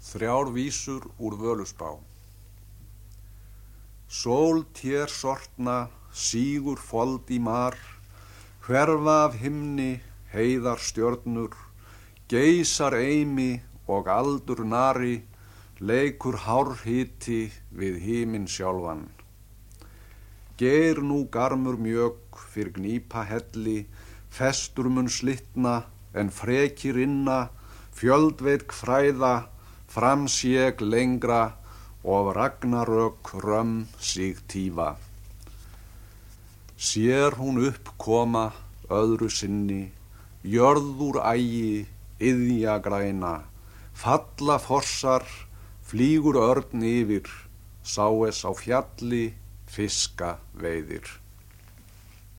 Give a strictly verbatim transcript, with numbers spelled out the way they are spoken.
Þrjár vísur úr Völuspá. Sól tér sortna, sígur fold í mar, hverfa af himni, heiðar stjörnur, geysar eimi og aldur nari, leikur hárhiti við himinn sjálfan. Geir nú garmur mjög fyrir gnýpa helli, festur mun slitna, en frekir inna, fjöldveitk fræða, framsék lengra, og ragnarök römm sig tífa. Sér hún upp koma öðru sinni, jörð úr ægi, iðja græna, falla fossar, flýgur örn yfir, sá es á fjalli, fiska veiðir.